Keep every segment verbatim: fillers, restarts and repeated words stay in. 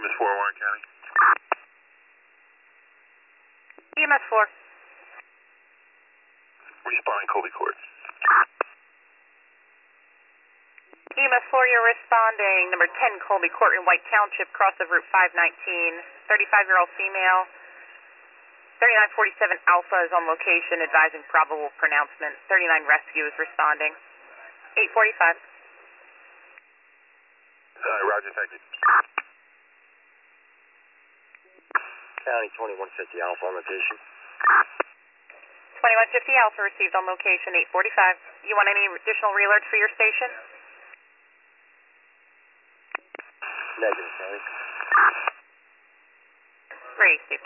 M S four, Warren County. E M S four. Responding Colby Court. E M S four, you're responding. Number ten, Colby Court in White Township, cross of Route five nineteen. thirty-five-year-old female. thirty-nine forty-seven Alpha is on location, advising probable pronouncement. thirty-nine Rescue is responding. eight forty-five. Uh, Roger, thank you. County twenty-one fifty Alpha on location. twenty-one fifty Alpha received on location, eight forty-five. You want any additional re-alerts for your station? Negative, County. Received.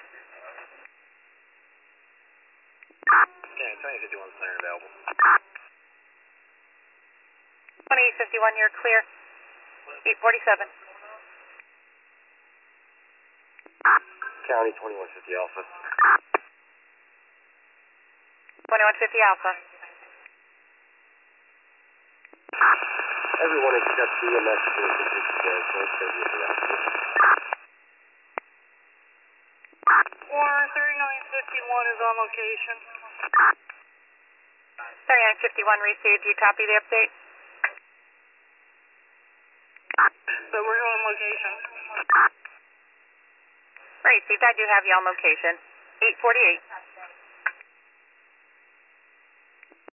County twenty fifty-one siren available. twenty-eight fifty-one, you're clear. eight forty-seven. County twenty-one fifty Alpha. twenty-one fifty Alpha. Everyone except D M S is going to be Warren, thirty-nine fifty-one is on location. thirty-nine fifty-one received. Do you copy the update? But we're on location. Received. I do have you on location. eight forty-eight.